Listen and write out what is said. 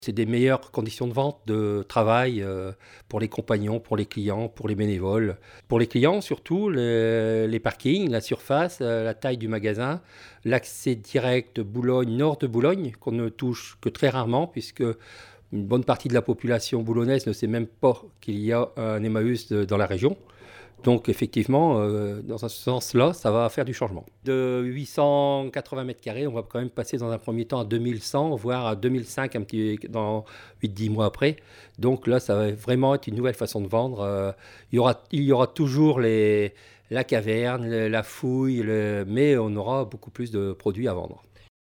C'est des meilleures conditions de vente, de travail, pour les compagnons, pour les clients, pour les bénévoles. Pour les clients surtout, les parkings, la surface, la taille du magasin, l'accès direct de Boulogne, nord de Boulogne, qu'on ne touche que très rarement puisque une bonne partie de la population boulonnaise ne sait même pas qu'il y a un Emmaüs dans la région. Donc effectivement, dans un sens-là, ça va faire du changement. De 880 mètres carrés, on va quand même passer dans un premier temps à 2100, voire à 2005 dans 8-10 mois après. Donc là, ça va vraiment être une nouvelle façon de vendre. Il y aura toujours la caverne, la fouille, mais on aura beaucoup plus de produits à vendre.